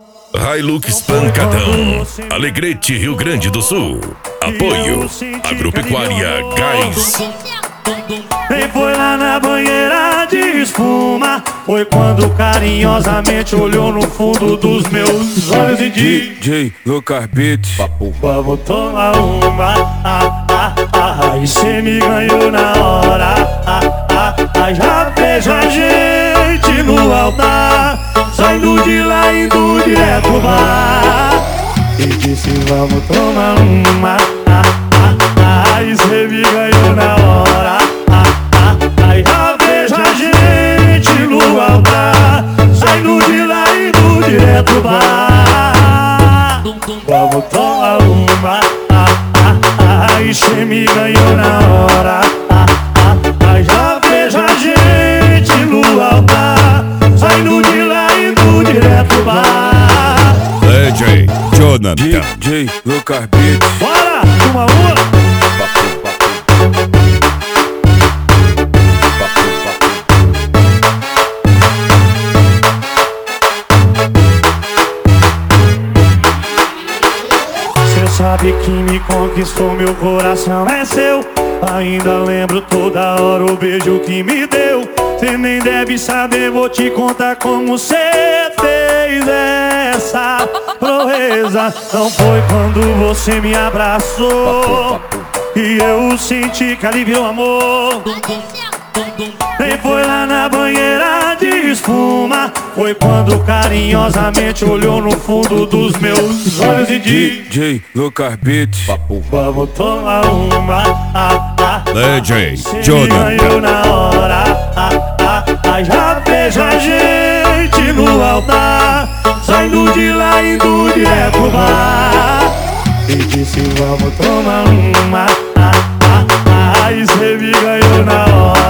Hilux Pancadão, Alegrete, Rio Grande do Sul. Apoio Agropecuária Gás. Quem foi lá na banheira de espuma foi quando carinhosamente olhou no fundo dos meus olhos e disse: DJ Lucas Beats, vamos tomar uma, e cê me ganhou na hora, já vejo a gente no altar, saindo de lá indo direto pro bar. E disse vamos tomar uma, e cê me ganhou na hora, já vejo a gente no altar, saindo de lá indo direto pro bar. Vamos tomar uma, e cê me ganhou na hora, já vejo a gente no altar, saindo de lá indo direto pro bar. DJ Jonathan, DJ Lucas Beats. Bora, uma. Cê sabe que me conquistou, meu coração é seu. Ainda lembro toda hora o beijo que me deu. Cê nem deve saber, vou te contar como cê fez essa proeza. Não foi quando você me abraçou e eu senti que aliviou o amor. Nem foi lá na banheira de espuma, foi quando carinhosamente olhou no fundo dos meus olhos e disse: DJ Lucas Beats. vamos tomar uma, DJ cê Jonathan. me ganhou na hora, já vejo a gente no altar, saindo de lá indo direto pro bar. E disse vamos tomar uma, e cê me ganhou na hora,